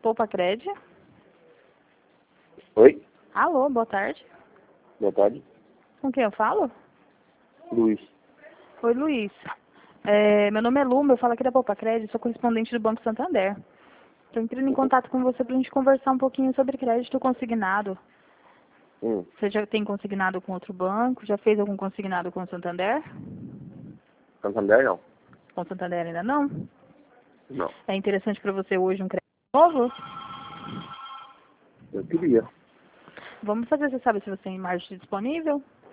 Poupa-Cred. Oi, Alô, boa tarde. boa tarde. Com quem eu falo? Luiz. Oi, Luiz. Meu nome é Luma, eu falo aqui da Poupa-Cred, sou correspondente do Banco Santander. Estou entrando em contato com você para a gente conversar um pouquinho sobre crédito consignado. Você já tem consignado com outro banco? Já fez algum consignado com o Santander? Santander não? Com o Santander ainda não? Não. É interessante para você hoje um crédito novo? Eu queria. Vamos fazer, você sabe se você tem margem disponível?